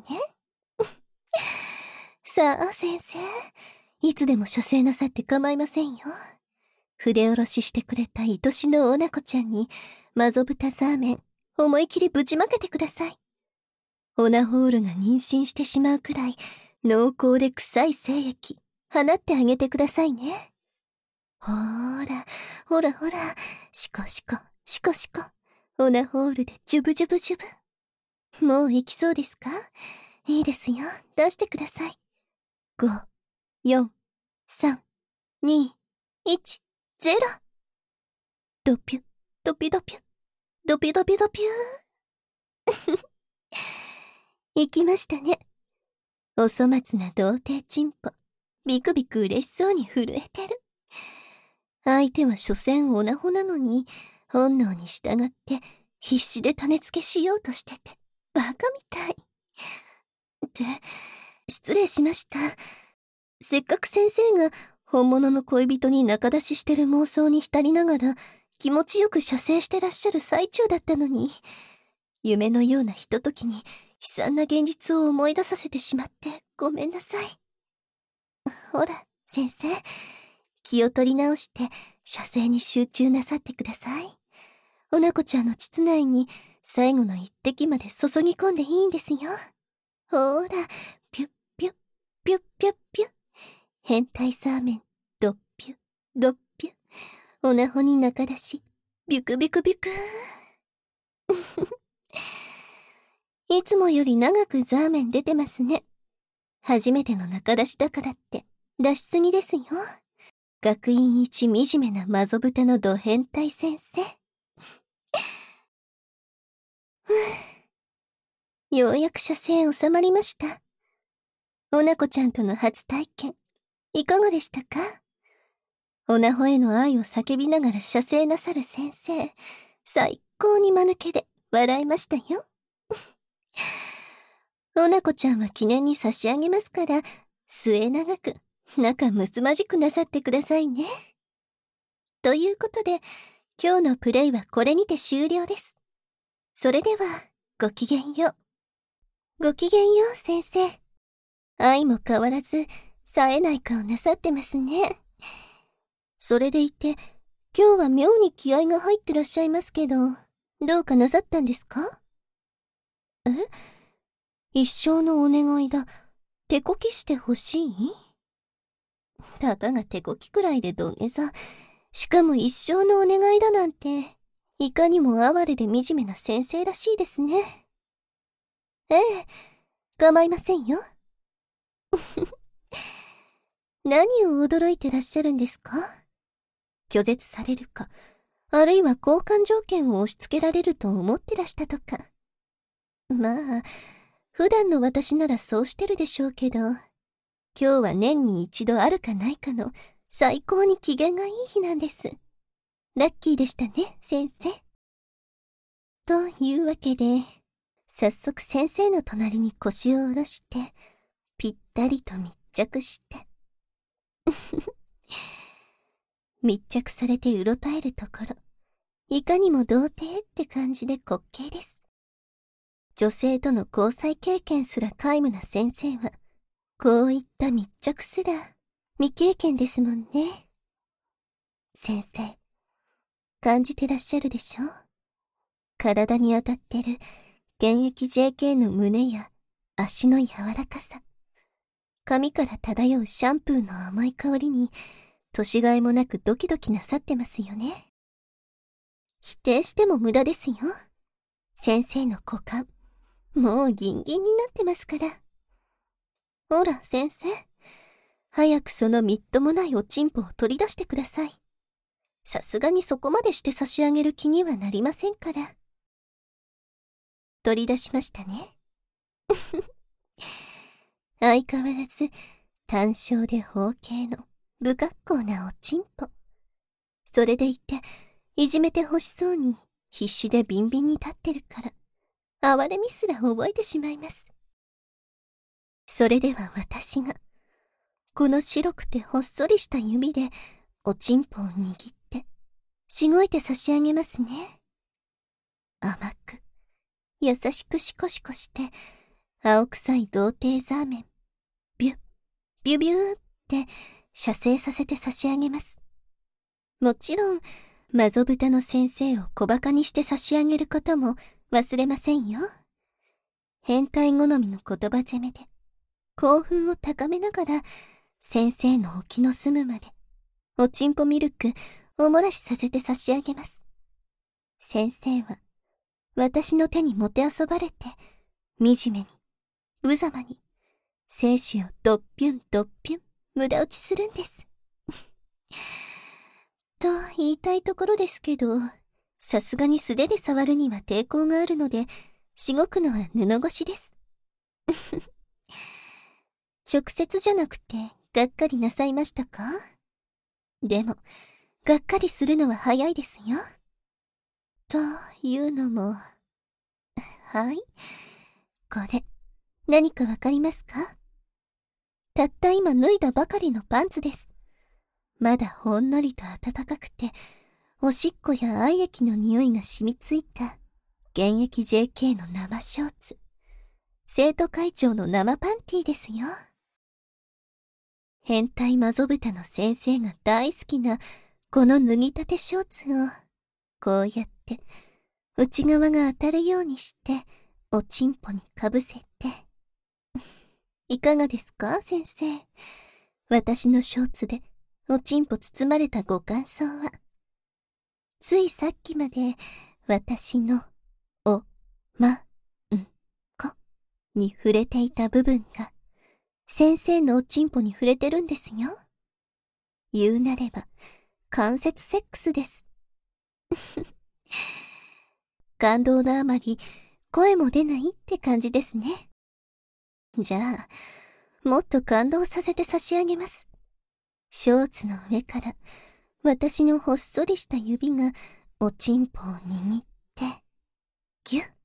さあ先生、いつでも射精なさって構いませんよ。筆下ろししてくれた愛しのおなこちゃんに、マゾブタザーメン、思い切りぶちまけてください。オナホールが妊娠してしまうくらい、濃厚で臭い精液、放ってあげてくださいね。ほーら、ほらほら、 シコシコ、シコシコ、オナホールでジュブジュブジュブ。もう行きそうですか？いいですよ、出してください。ご、よん、さん、に、いち、ゼロ。ドピュ、ドピュドピュ、ドピュドピュドピュー。行きましたね。お粗末な童貞チンポ。ビクビク嬉しそうに震えてる。相手は所詮オナホなのに、本能に従って必死で種付けしようとしてて、バカみたい。って、失礼しました。せっかく先生が本物の恋人に仲出ししてる妄想に浸りながら、気持ちよく射精してらっしゃる最中だったのに、夢のようなひとときに悲惨な現実を思い出させてしまってごめんなさい。ほら、先生、気を取り直して射精に集中なさってください。おなこちゃんの膣内に最後の一滴まで注ぎ込んでいいんですよ。ほら、ピュッピュッ、ピュッピュッピュッ。変態サーメン、ドッピュ、ドッピュ。おなほに中出し、ビュクビクビクー。いつもより長くザーメン出てますね。初めての中出しだからって出しすぎですよ。学院一惨めなマゾブタのド変態先生。ようやく射精収まりました。おなこちゃんとの初体験、いかがでしたか？おなほへの愛を叫びながら射精なさる先生、最高に間抜けで笑いましたよ。おなこちゃんは記念に差し上げますから、末永く、仲睦まじくなさってくださいね。ということで、今日のプレイはこれにて終了です。それでは、ごきげんよう。ごきげんよう、先生。愛も変わらず、冴えない顔なさってますね。それでいて、今日は妙に気合が入ってらっしゃいますけど、どうかなさったんですか？え？一生のお願いだ。手こきしてほしい？たかが手こきくらいで土下座。しかも一生のお願いだなんて、いかにも哀れで惨めな先生らしいですね。ええ、構いませんよ。何を驚いてらっしゃるんですか？拒絶されるか、あるいは交換条件を押し付けられると思ってらしたとか。まあ、普段の私ならそうしてるでしょうけど、今日は年に一度あるかないかの最高に機嫌がいい日なんです。ラッキーでしたね、先生。というわけで、早速先生の隣に腰を下ろして、ぴったりと密着して。密着されてうろたえるところ、いかにも童貞って感じで滑稽です。女性との交際経験すら皆無な先生は、こういった密着すら未経験ですもんね。先生、感じてらっしゃるでしょ？体に当たってる現役 ジェーケー の胸や足の柔らかさ、髪から漂うシャンプーの甘い香りに、年がいもなくドキドキなさってますよね。否定しても無駄ですよ。先生の股間、もうギンギンになってますから。ほら、先生。早くそのみっともないおちんぽを取り出してください。さすがにそこまでして差し上げる気にはなりませんから。取り出しましたね。相変わらず、単小で包茎の不格好なおちんぽ。それでいて、いじめてほしそうに必死でビンビンに立ってるから、哀れみすら覚えてしまいます。それでは私が、この白くてほっそりした指でおちんぽを握って、しごいて差し上げますね。甘く、優しくシコシコして、青臭い童貞ザーメン、ビュッ、ビュビューって射精させて差し上げます。もちろん、マゾブタの先生を小馬鹿にして差し上げることも忘れませんよ。変態好みの言葉攻めで、興奮を高めながら、先生のお気の済むまで、おちんぽミルク、おもらしさせて差し上げます。 先生は、私の手にもてあそばれて、惨めに、無様に、精子をドッピュンドッピュン、無駄打ちするんです。と言いたいところですけど、さすがに素手で触るには抵抗があるので、しごくのは布越しです。直接じゃなくて、がっかりなさいましたか？でも、がっかりするのは早いですよ。というのも、はい。これ、何かわかりますか？たった今脱いだばかりのパンツです。まだほんのりと暖かくて、おしっこや愛液の匂いが染みついた、現役 ジェーケー の生ショーツ。生徒会長の生パンティーですよ。変態マゾ豚の先生が大好きな、この脱ぎたてショーツを、こうやって、内側が当たるようにして、おちんぽにかぶせて。いかがですか、先生。私のショーツで、おちんぽ包まれたご感想は。ついさっきまで、私の、お、ま、ん、こ、に触れていた部分が、先生のおちんぽに触れてるんですよ。言うなれば、間接セックスです。感動のあまり、声も出ないって感じですね。じゃあ、もっと感動させて差し上げます。ショーツの上から、私のほっそりした指が、おちんぽを握って、ぎゅっ。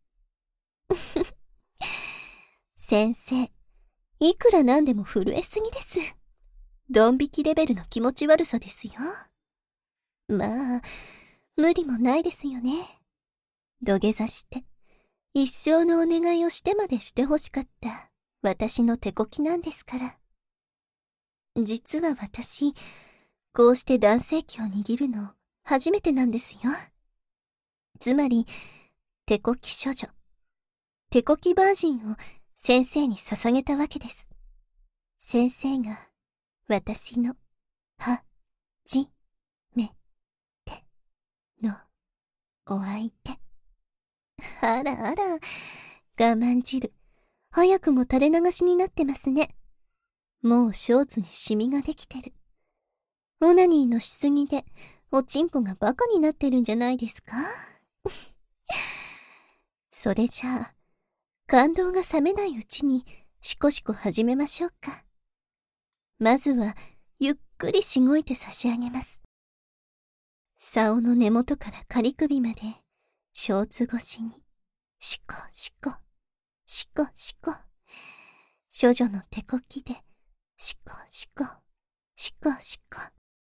先生、いくらなんでも震えすぎです。ドン引きレベルの気持ち悪さですよ。まあ、無理もないですよね。土下座して、一生のお願いをしてまでしてほしかった、私の手こきなんですから。実は私、こうして男性器を握るの、初めてなんですよ。つまり、手こき処女、手こきバージンを先生に捧げたわけです。先生が、私の、は、じ、め、て、の、お相手。あらあら、我慢汁、早くも垂れ流しになってますね。もうショーツにシミができてる。オナニーのしすぎで、おちんぽがバカになってるんじゃないですか？それじゃあ、感動が冷めないうちに、しこしこ始めましょうか。まずは、ゆっくりしごいて差し上げます。竿の根元から仮首まで、ショーツ越しに、しこしこ、しこしこ。処女の手こきで、しこしこ、しこしこ。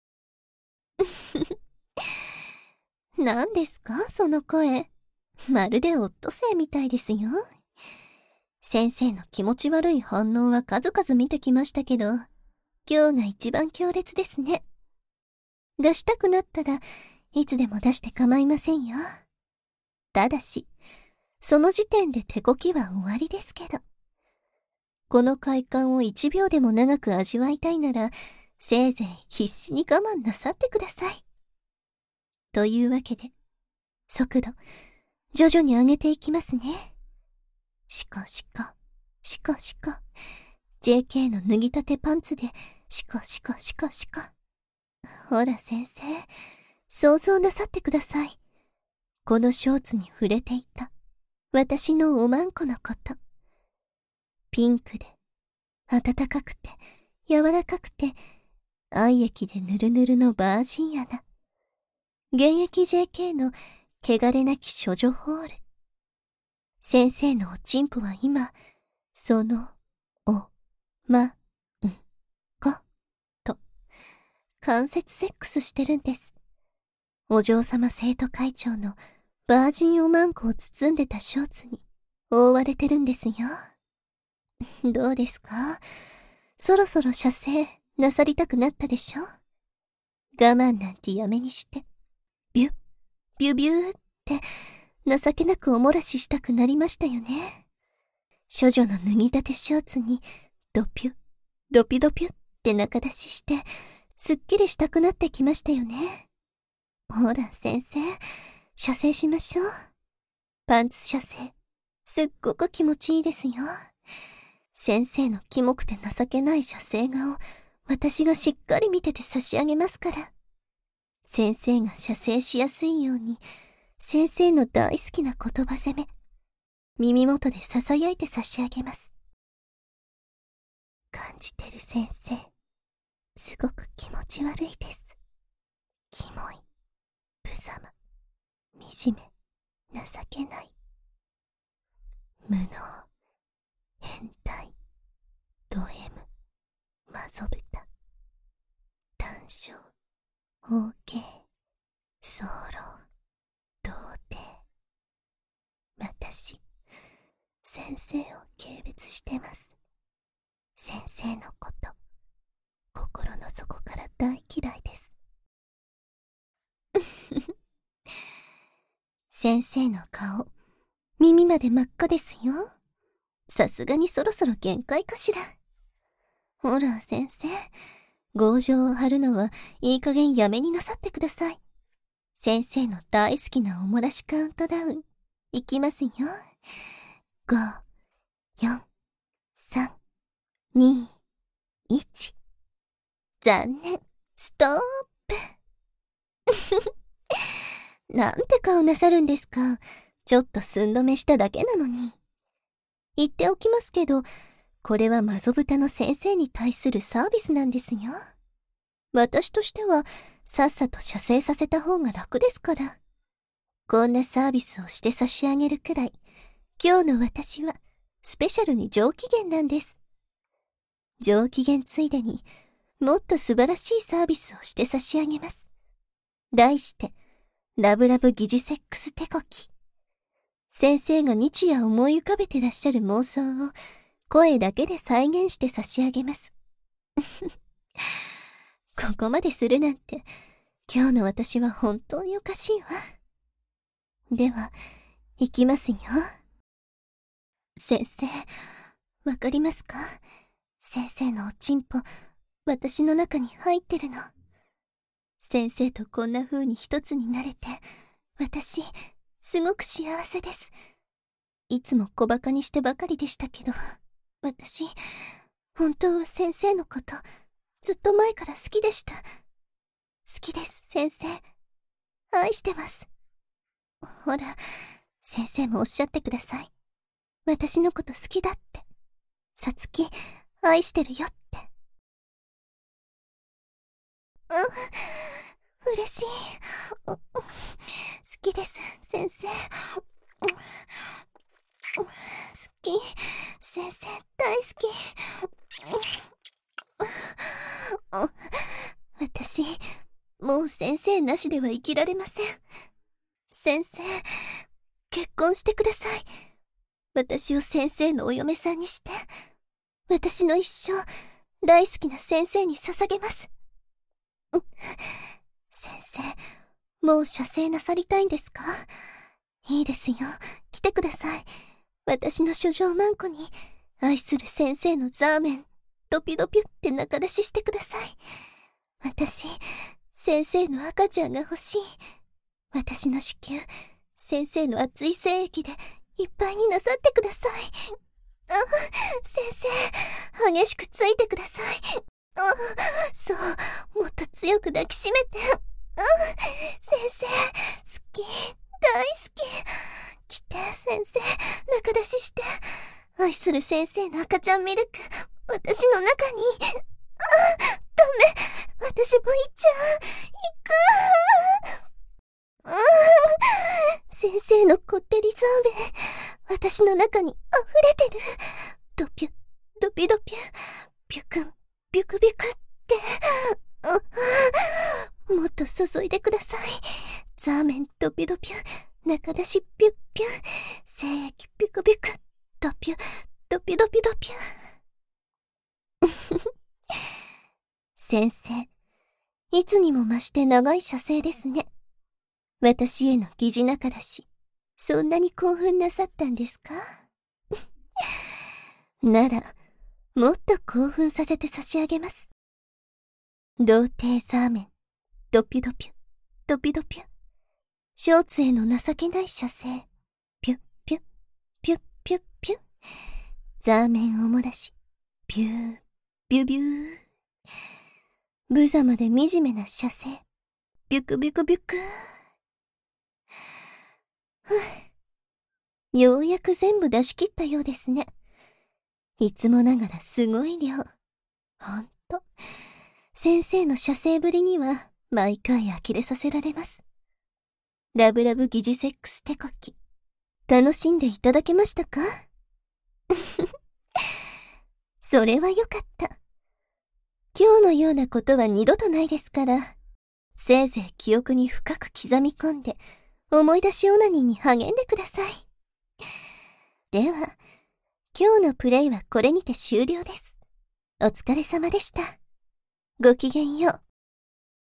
何ですか、その声。まるでオットセイみたいですよ。先生の気持ち悪い反応は数々見てきましたけど、今日が一番強烈ですね。出したくなったらいつでも出して構いませんよ。ただし、その時点で手こきは終わりですけど。この快感を一秒でも長く味わいたいなら、せいぜい必死に我慢なさってください。というわけで、速度、徐々に上げていきますね。しこしこ、しこしこ。ジェーケー の脱ぎたてパンツで、しこしこしこしこ。ほら先生、想像なさってください。このショーツに触れていた、私のおまんこのこと。ピンクで、暖かくて、柔らかくて、愛液でぬるぬるのバージン穴。現役 ジェーケー の汚れなき処女ホール。先生のおちんぽは今、その、お、ま、ん、こ、と、間接セックスしてるんです。お嬢様生徒会長のバージンおまんこを包んでたショーツに覆われてるんですよ。どうですか？そろそろ射精なさりたくなったでしょ？我慢なんてやめにして、ビュッ、ビュビューって情けなくおもらししたくなりましたよね。処女の脱ぎたてショーツにドピュッ、ドピュドピュって中出しして、すっきりしたくなってきましたよね。ほら先生、 射精しましょう。パンツ射精、すっごく気持ちいいですよ。先生のキモくて情けない射精画を私がしっかり見てて差し上げますから。先生が射精しやすいように、先生の大好きな言葉攻め、耳元で囁いて差し上げます。感じてる先生、すごく気持ち悪いです。キモい、無様、惨め、情けない。無能、変態、ド M、マゾブタ、短小、包茎、早漏、童貞。私、先生を軽蔑してます。先生のこと、心の底から大嫌いです。先生の顔、耳まで真っ赤ですよ。さすがにそろそろ限界かしら。ほら先生、強情を張るのはいい加減やめになさってください。先生の大好きなおもらしカウントダウン、いきますよ。ご、よん、さん、に、いち。残念、ストップ。なんて顔なさるんですか。ちょっと寸止めしただけなのに。言っておきますけど、これはマゾブタの先生に対するサービスなんですよ。私としては、さっさと射精させた方が楽ですから。こんなサービスをして差し上げるくらい、今日の私は、スペシャルに上機嫌なんです。上機嫌ついでに、もっと素晴らしいサービスをして差し上げます。題して、ラブラブ疑似セックス手こき。先生が日夜思い浮かべてらっしゃる妄想を、声だけで再現して差し上げます。ここまでするなんて、今日の私は本当におかしいわ。では、行きますよ。先生、わかりますか？先生のおちんぽ、私の中に入ってるの。先生とこんな風に一つになれて、私、すごく幸せです。いつも小馬鹿にしてばかりでしたけど、私、本当は先生のこと、ずっと前から好きでした。好きです、先生。愛してます。ほら、先生もおっしゃってください。私のこと好きだって。さつき、愛してるよって。うん、嬉しい。好きです、先生。好き、先生大好き。私、もう先生なしでは生きられません。先生、結婚してください。私を先生のお嫁さんにして、私の一生、大好きな先生に捧げます。先生、もう射精なさりたいんですか？いいですよ、来てください。私の書状マンコに、愛する先生のザーメン、ドピドピュって中出ししてください。私、先生の赤ちゃんが欲しい。私の子宮、先生の熱い精液でいっぱいになさってください。あ、先生、激しくついてください。あ、そう、もっと強く抱きしめて。あ、先生、好き、大好き。来て、先生、中出しして。愛する先生の赤ちゃんミルク、私の中に。あ、ダメ、私も行っちゃう。行く。あ、先生のこってりザーメン、私の中に溢れてる。ドピュ、ドピドピュ、ピュクン、ビュクビュクって。あ、もっと注いでください。ザーメンドピドピュ、中出しピュッピュ、精液ピュクビュク、ドピュ、ドピドピドピュ。先生、いつにも増して長い射精ですね。私への疑似仲だし、そんなに興奮なさったんですか？なら、もっと興奮させて差し上げます。童貞ザーメン、ドピドピュ、ドピドピュ。 ショーツへの情けない射精。ピュッピュッ、ピュッピュッピュッ。ザーメンを漏らし、ピュー、ビュビュー。無様で惨めな射精。ビュクビュクビュク。ふぅ。ようやく全部出し切ったようですね。いつもながらすごい量。ほんと。先生の射精ぶりには毎回呆れさせられます。ラブラブ疑似セックス手こき。楽しんでいただけましたか？それはよかった。今日のようなことは二度とないですから、せいぜい記憶に深く刻み込んで、思い出しオナニーに励んでください。では、今日のプレイはこれにて終了です。お疲れ様でした。ごきげんよう。